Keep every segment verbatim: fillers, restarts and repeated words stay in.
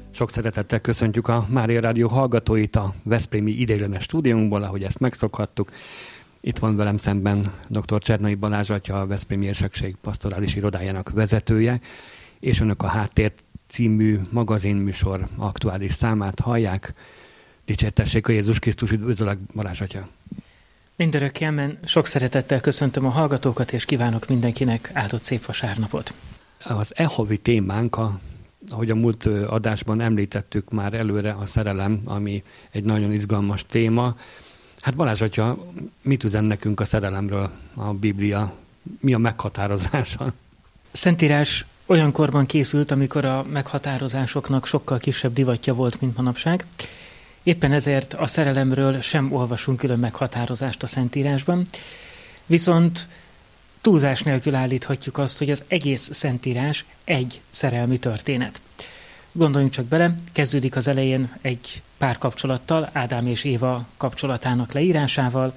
Sok szeretettel köszöntjük a Mária Rádió hallgatóit a veszprémi ideiglenes stúdiónkból, ahogy ezt megszokhattuk. Itt van velem szemben dr. Csernai Balázs atya, a Veszprémi Érsekség pastorális irodájának vezetője, és önök a Háttér című magazinműsor aktuális számát hallják. Dicsértessék a Jézus Krisztus, üdvözöllek, Balázs atya! Mindörökké amen. Sok szeretettel köszöntöm a hallgatókat, és kívánok mindenkinek áldott szép vasárnapot. Az e havi témánk, a, ahogy a múlt adásban említettük már előre, a szerelem, ami egy nagyon izgalmas téma. Hát Balázs atya, mit üzen nekünk a szerelemről a Biblia? Mi a meghatározása? Szentírás olyan korban készült, amikor a meghatározásoknak sokkal kisebb divatja volt, mint manapság. Éppen ezért a szerelemről sem olvasunk külön meghatározást a Szentírásban. Viszont túlzás nélkül állíthatjuk azt, hogy az egész Szentírás egy szerelmi történet. Gondoljunk csak bele, kezdődik az elején egy párkapcsolattal, Ádám és Éva kapcsolatának leírásával.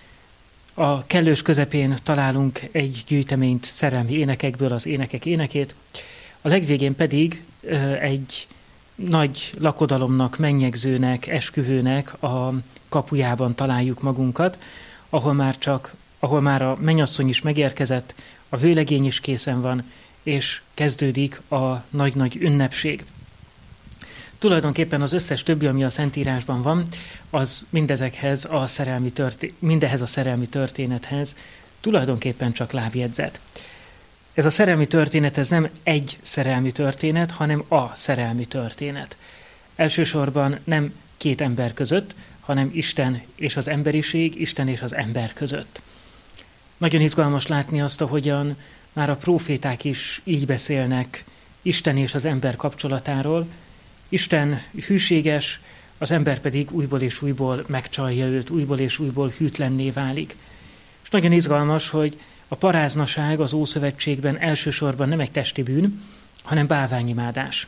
A kellős közepén találunk egy gyűjteményt szerelmi énekekből, az énekek énekét. A legvégén pedig egy nagy lakodalomnak, mennyegzőnek, esküvőnek a kapujában találjuk magunkat, ahol már csak, ahol már a mennyasszony is megérkezett, a vőlegény is készen van, és kezdődik a nagy-nagy ünnepség. Tulajdonképpen az összes többi, ami a Szentírásban van, az mindezekhez a szerelmi történet, mindehez a szerelmi történethez tulajdonképpen csak lábjegyzet. Ez a szerelmi történet, ez nem egy szerelmi történet, hanem a szerelmi történet. Elsősorban nem két ember között, hanem Isten és az emberiség, Isten és az ember között. Nagyon izgalmas látni azt, ahogyan már a próféták is így beszélnek Isten és az ember kapcsolatáról. Isten hűséges, az ember pedig újból és újból megcsalja őt, újból és újból hűtlenné válik. És nagyon izgalmas, hogy a paráznaság az Ószövetségben elsősorban nem egy testi bűn, hanem bálványimádás.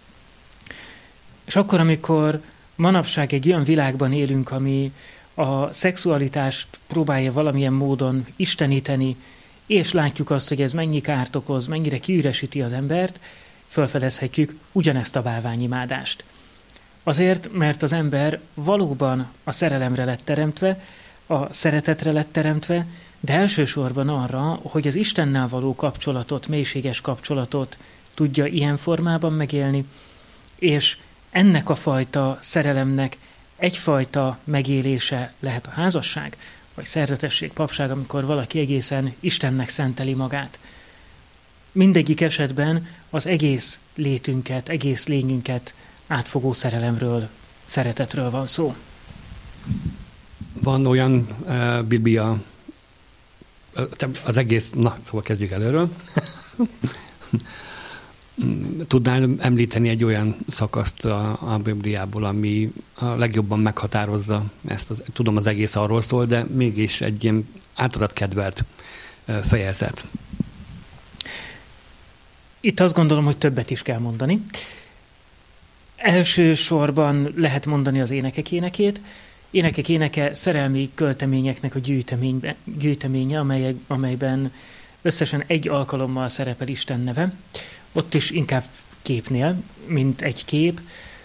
És akkor, amikor manapság egy olyan világban élünk, ami a szexualitást próbálja valamilyen módon isteníteni, és látjuk azt, hogy ez mennyi kárt okoz, mennyire kiüresíti az embert, felfedezhetjük ugyanezt a bálványimádást. Azért, mert az ember valóban a szerelemre lett teremtve, a szeretetre lett teremtve, de elsősorban arra, hogy az Istennel való kapcsolatot, mélységes kapcsolatot tudja ilyen formában megélni, és ennek a fajta szerelemnek egyfajta megélése lehet a házasság, vagy szerzetesség, papság, amikor valaki egészen Istennek szenteli magát. Mindegyik esetben az egész létünket, egész lényünket átfogó szerelemről, szeretetről van szó. Van olyan uh, Biblia, az egész, na, szóval kezdjük előről. Tudnál említeni egy olyan szakaszt a, a Bibliából, ami a legjobban meghatározza ezt? Az, tudom, az egész arról szól, de mégis egy ilyen általad kedvelt fejezet. Itt azt gondolom, hogy többet is kell mondani. Elsősorban lehet mondani az énekek énekét. Énekek éneke szerelmi költeményeknek a gyűjteménye, amely, amelyben összesen egy alkalommal szerepel Isten neve. Ott is inkább képnél, mint egy kép.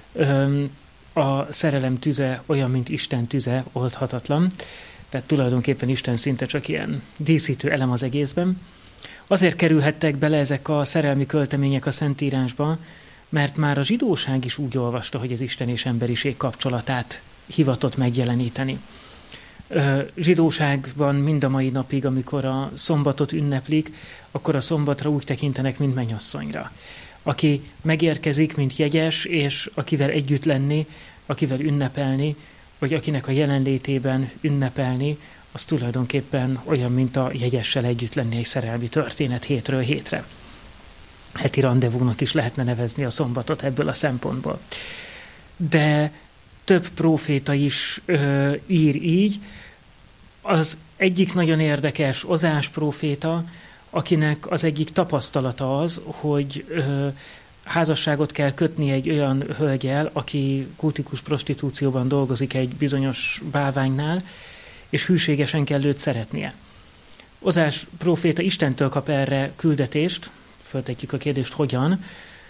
A szerelem tüze olyan, mint Isten tüze, oldhatatlan. Tehát tulajdonképpen Isten szinte csak ilyen díszítő elem az egészben. Azért kerülhettek bele ezek a szerelmi költemények a Szentírásba, mert már a zsidóság is úgy olvasta, hogy az Isten és emberiség kapcsolatát hivatott megjeleníteni. Zsidóságban mind a mai napig, amikor a szombatot ünneplik, akkor a szombatra úgy tekintenek, mint mennyasszonyra. Aki megérkezik, mint jegyes, és akivel együtt lenni, akivel ünnepelni, vagy akinek a jelenlétében ünnepelni, az tulajdonképpen olyan, mint a jegyessel együtt lenni egy szerelmi történet hétről hétre. Heti randevúnak is lehetne nevezni a szombatot ebből a szempontból. De több próféta is ö, ír így. Az egyik nagyon érdekes Ozás próféta, akinek az egyik tapasztalata az, hogy ö, házasságot kell kötni egy olyan hölgyel, aki kultikus prostitúcióban dolgozik egy bizonyos bálványnál, és hűségesen kell őt szeretnie. Ozás próféta Istentől kap erre küldetést, föltetjük a kérdést, hogyan,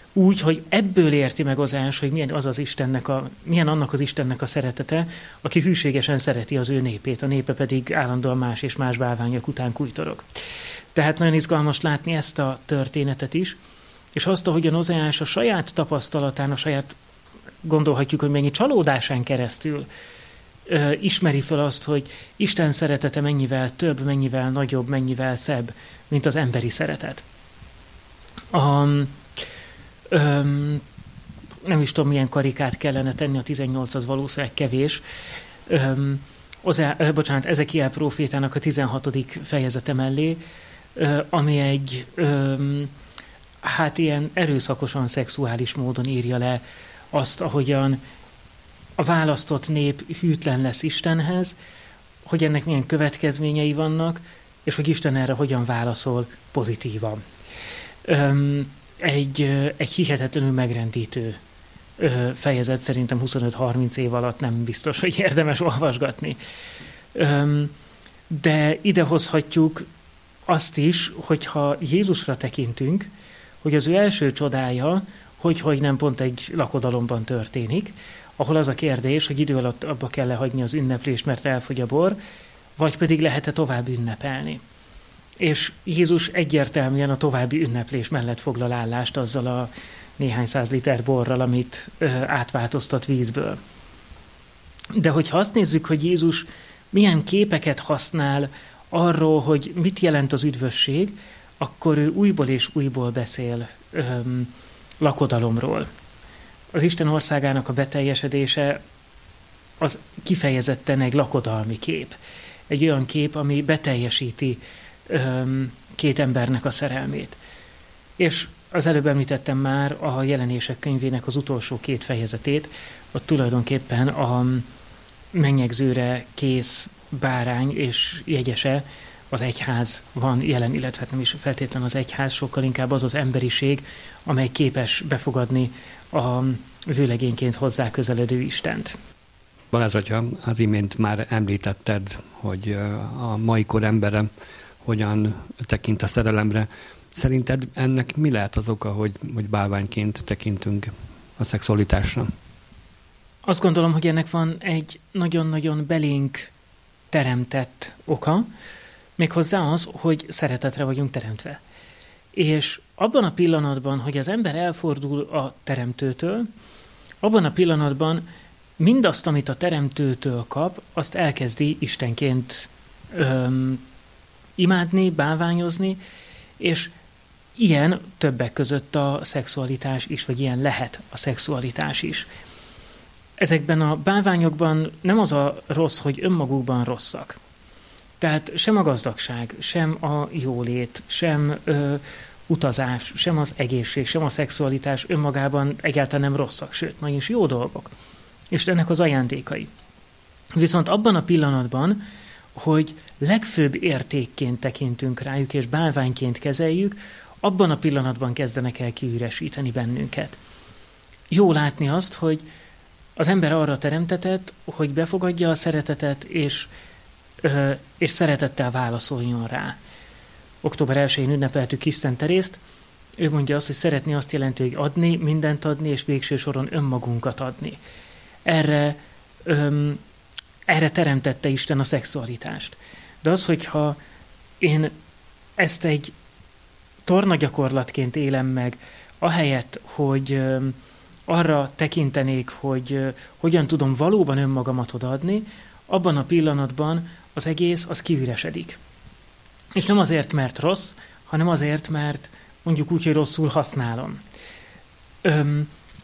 úgy, hogy ebből érti meg az els, hogy milyen, az az Istennek a, milyen annak az Istennek a szeretete, aki hűségesen szereti az ő népét, a népe pedig állandóan más és más bálványok után kújtorog. Tehát nagyon izgalmas látni ezt a történetet is, és azt, ahogyan Ozeás a saját tapasztalatán, a saját, gondolhatjuk, hogy mennyi csalódásán keresztül ö, ismeri fel azt, hogy Isten szeretete mennyivel több, mennyivel nagyobb, mennyivel szebb, mint az emberi szeretet. A, Öm, nem is tudom, milyen karikát kellene tenni, a tizennyolc az valószínűleg kevés. Öm, Ozá, ö, bocsánat, Ezekiel prófétának a tizenhatodik fejezete mellé, ö, ami egy öm, hát ilyen erőszakosan szexuális módon írja le azt, ahogyan a választott nép hűtlen lesz Istenhez, hogy ennek milyen következményei vannak, és hogy Isten erre hogyan válaszol pozitívan. Öm, Egy, egy hihetetlenül megrendítő fejezet, szerintem huszonöt-harminc év alatt nem biztos, hogy érdemes olvasgatni. De idehozhatjuk azt is, hogyha Jézusra tekintünk, hogy az ő első csodája, hogy, hogy nem pont egy lakodalomban történik, ahol az a kérdés, hogy idő alatt abba kell hagyni az ünneplést, mert elfogy a bor, vagy pedig lehet-e tovább ünnepelni. És Jézus egyértelműen a további ünneplés mellett foglal állást azzal a néhány száz liter borral, amit ö, átváltoztat vízből. De hogyha azt nézzük, hogy Jézus milyen képeket használ arról, hogy mit jelent az üdvösség, akkor ő újból és újból beszél ö, lakodalomról. Az Isten országának a beteljesedése az kifejezetten egy lakodalmi kép. Egy olyan kép, ami beteljesíti két embernek a szerelmét. És az előbb említettem már a Jelenések könyvének az utolsó két fejezetét, ott tulajdonképpen a mennyegzőre kész bárány és jegyese, az egyház van jelen, illetve nem is feltétlen az egyház, sokkal inkább az az emberiség, amely képes befogadni a vőlegényként hozzá közeledő Istent. Balázs atya, az imént már említetted, hogy a mai kor embere hogyan tekint a szerelemre. Szerinted ennek mi lehet az oka, hogy, hogy bálványként tekintünk a szexualitásra? Azt gondolom, hogy ennek van egy nagyon-nagyon belénk teremtett oka, méghozzá az, hogy szeretetre vagyunk teremtve. És abban a pillanatban, hogy az ember elfordul a teremtőtől, abban a pillanatban mindazt, amit a teremtőtől kap, azt elkezdi istenként öm, imádni, bálványozni, és ilyen többek között a szexualitás is, vagy ilyen lehet a szexualitás is. Ezekben a bálványokban nem az a rossz, hogy önmagukban rosszak. Tehát sem a gazdagság, sem a jólét, sem ö, utazás, sem az egészség, sem a szexualitás önmagában egyáltalán nem rosszak, sőt, nagyon is jó dolgok. És ennek az ajándékai. Viszont abban a pillanatban, hogy legfőbb értékként tekintünk rájuk, és bálványként kezeljük, abban a pillanatban kezdenek el kiüresíteni bennünket. Jó látni azt, hogy az ember arra teremtetett, hogy befogadja a szeretetet, és, ö, és szeretettel válaszoljon rá. október elsején ünnepeltük Kis Szent Terészt, ő mondja azt, hogy szeretni azt jelenti, hogy adni, mindent adni, és végső soron önmagunkat adni. Erre, öm, erre teremtette Isten a szexualitást. De az, hogyha én ezt egy tornagyakorlatként élem meg, ahelyett, hogy öm, arra tekintenék, hogy ö, hogyan tudom valóban önmagamat odaadni, abban a pillanatban az egész az kiüresedik. És nem azért, mert rossz, hanem azért, mert mondjuk úgy, hogy rosszul használom. Öm,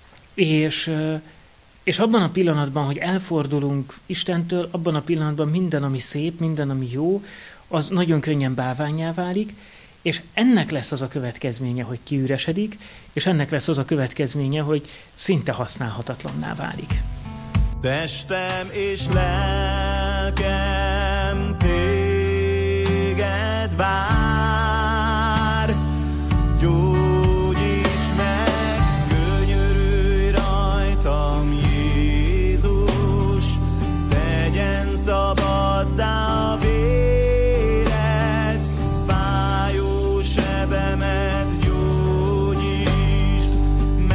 és, és abban a pillanatban, hogy elfordulunk Istentől, abban a pillanatban minden, ami szép, minden, ami jó, az nagyon könnyen bálvánnyá válik, és ennek lesz az a következménye, hogy kiüresedik, és ennek lesz az a következménye, hogy szinte használhatatlanná válik. Testem és lelkem téged vár, gyógyíts meg, könyörülj rajtam, Jézus, tegyen szabaddá a véred, fájó sebemet gyógyítsd,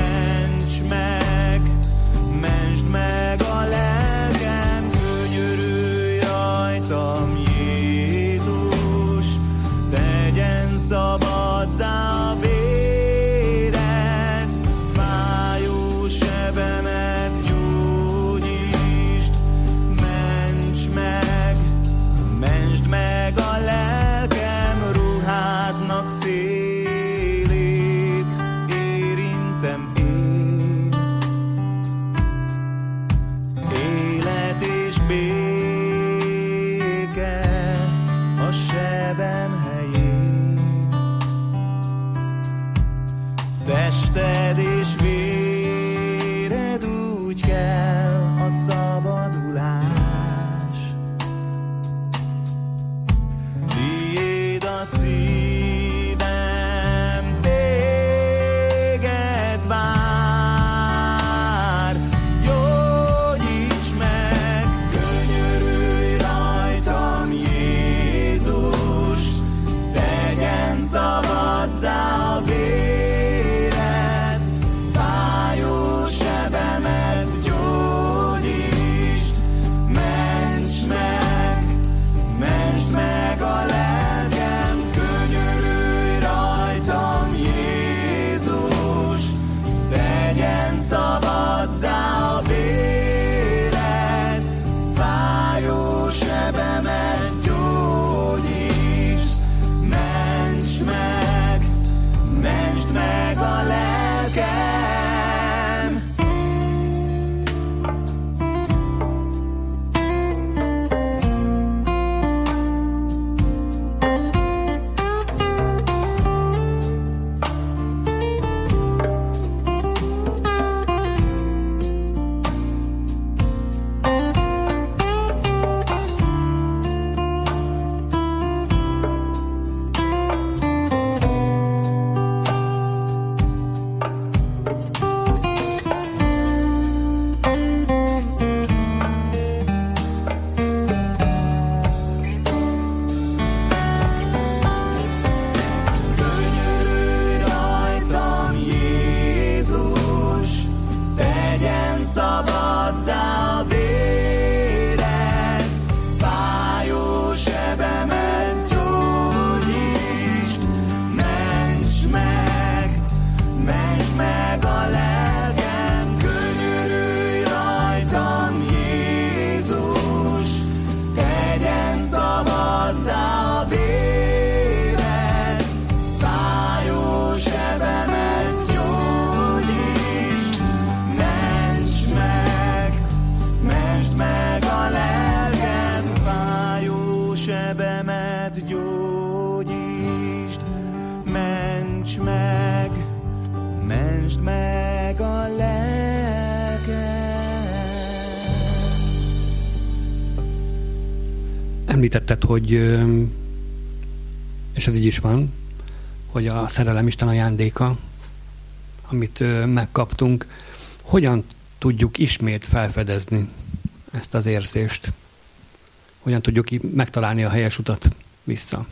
Említetted, hogy, és ez így is van, hogy a szerelem Isten ajándéka, amit megkaptunk, hogyan tudjuk ismét felfedezni ezt az érzést? Hogyan tudjuk megtalálni a helyes utat vissza?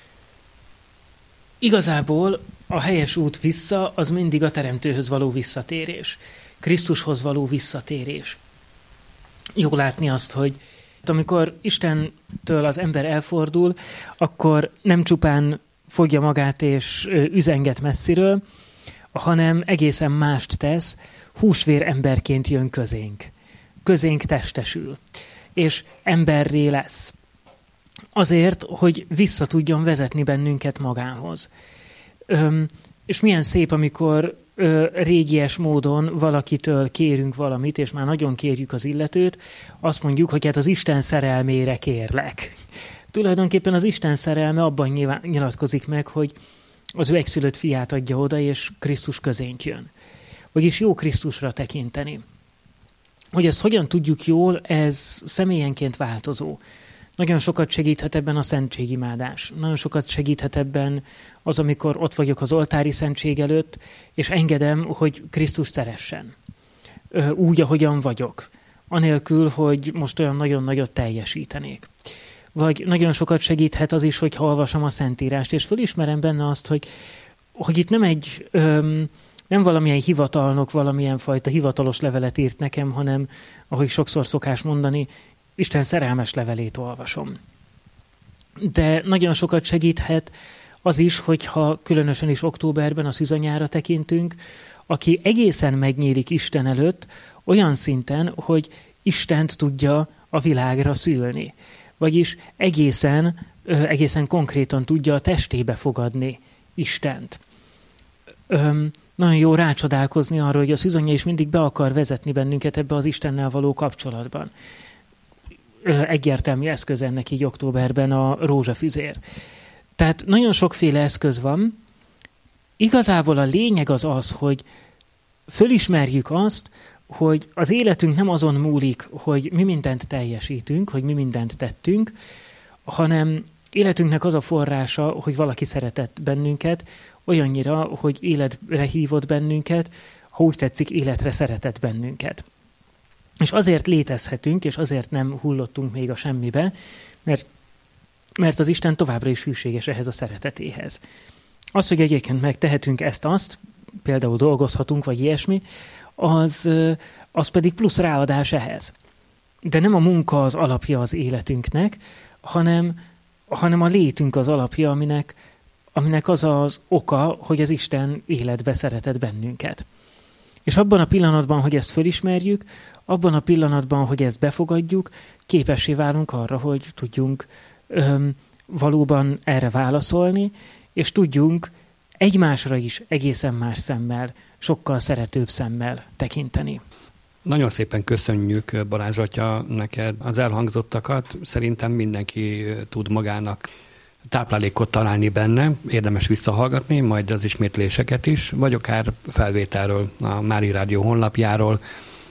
Igazából a helyes út vissza az mindig a Teremtőhöz való visszatérés. Krisztushoz való visszatérés. Jó látni azt, hogy amikor Istentől az ember elfordul, akkor nem csupán fogja magát és üzenget messziről, hanem egészen mást tesz, húsvér emberként jön közénk. Közénk testesül, és emberré lesz. Azért, hogy vissza tudjon vezetni bennünket magához. Öm, és milyen szép, amikor ö, régies módon valakitől kérünk valamit, és már nagyon kérjük az illetőt, azt mondjuk, hogy hát az Isten szerelmére kérlek. Tulajdonképpen az Isten szerelme abban nyilván, nyilatkozik meg, hogy az ő egyszülött fiát adja oda, és Krisztus közénk jön. Vagyis jó Krisztusra tekinteni. Hogy ezt hogyan tudjuk jól, ez személyenként változó. Nagyon sokat segíthet ebben a szentségimádás. Nagyon sokat segíthet ebben az, amikor ott vagyok az oltári szentség előtt, és engedem, hogy Krisztus szeressen. Úgy, ahogyan vagyok. Anélkül, hogy most olyan nagyon nagyot teljesítenék. Vagy nagyon sokat segíthet az is, hogy olvasom a Szentírást, és fölismerem benne azt, hogy, hogy itt nem egy, öm, nem valamilyen hivatalnok, valamilyen fajta hivatalos levelet írt nekem, hanem, ahogy sokszor szokás mondani, Isten szerelmes levelét olvasom. De nagyon sokat segíthet az is, hogyha különösen is októberben a szűzanyára tekintünk, aki egészen megnyílik Isten előtt, olyan szinten, hogy Istent tudja a világra szülni. Vagyis egészen, egészen konkrétan tudja a testébe fogadni Istent. Öm, nagyon jó rácsodálkozni arra, hogy a szűzanya is mindig be akar vezetni bennünket ebbe az Istennel való kapcsolatban. Egyértelmű eszköz ennek így októberben a rózsafüzér. Tehát nagyon sokféle eszköz van. Igazából a lényeg az az, hogy fölismerjük azt, hogy az életünk nem azon múlik, hogy mi mindent teljesítünk, hogy mi mindent tettünk, hanem életünknek az a forrása, hogy valaki szeretett bennünket, olyannyira, hogy életre hívott bennünket, ha úgy tetszik, életre szeretett bennünket. És azért létezhetünk, és azért nem hullottunk még a semmibe, mert, mert az Isten továbbra is hűséges ehhez a szeretetéhez. Az, hogy egyébként megtehetünk ezt-azt, például dolgozhatunk, vagy ilyesmi, az, az pedig plusz ráadás ehhez. De nem a munka az alapja az életünknek, hanem, hanem a létünk az alapja, aminek, aminek az az oka, hogy az Isten életbe szeretett bennünket. És abban a pillanatban, hogy ezt fölismerjük, abban a pillanatban, hogy ezt befogadjuk, képessé válunk arra, hogy tudjunk öm, valóban erre válaszolni, és tudjunk egymásra is egészen más szemmel, sokkal szeretőbb szemmel tekinteni. Nagyon szépen köszönjük, Balázs atya, neked az elhangzottakat. Szerintem mindenki tud magának táplálékot találni benne, érdemes visszahallgatni, majd az ismétléseket is, vagy akár felvételről, a Mária Rádió honlapjáról.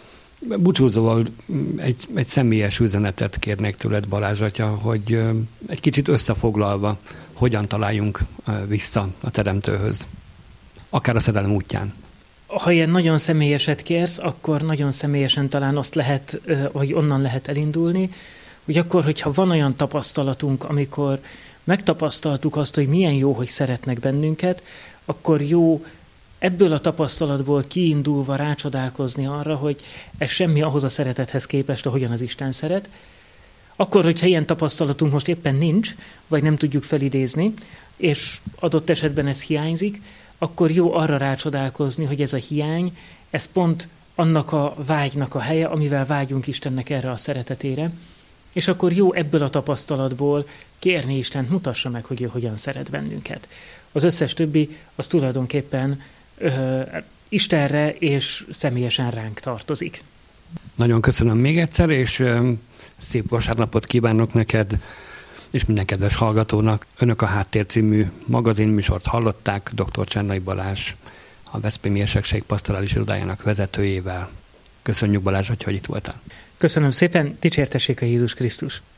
Búcsúzóval egy, egy személyes üzenetet kérnék tőled, Balázs atya, hogy egy kicsit összefoglalva, hogyan találjunk vissza a Teremtőhöz, akár a szerelem útján. Ha ilyen nagyon személyeset kérsz, akkor nagyon személyesen talán azt lehet, hogy onnan lehet elindulni, hogy akkor, hogyha van olyan tapasztalatunk, amikor megtapasztaltuk azt, hogy milyen jó, hogy szeretnek bennünket, akkor jó ebből a tapasztalatból kiindulva rácsodálkozni arra, hogy ez semmi ahhoz a szeretethez képest, ahogyan az Isten szeret. Akkor, hogyha ilyen tapasztalatunk most éppen nincs, vagy nem tudjuk felidézni, és adott esetben ez hiányzik, akkor jó arra rácsodálkozni, hogy ez a hiány, ez pont annak a vágynak a helye, amivel vágyunk Istennek erre a szeretetére, és akkor jó ebből a tapasztalatból kérni Istent, mutassa meg, hogy ő hogyan szeret bennünket. Az összes többi, az tulajdonképpen ö, Istenre és személyesen ránk tartozik. Nagyon köszönöm még egyszer, és ö, szép vasárnapot kívánok neked, és minden kedves hallgatónak. Önök a Háttér című magazinműsort hallották dr. Csernai Balázs, a Veszprémi Érsekség Pastorális Irodájának vezetőjével. Köszönjük, Balázs, hogy itt voltál. Köszönöm szépen, dicsértessék a Jézus Krisztus!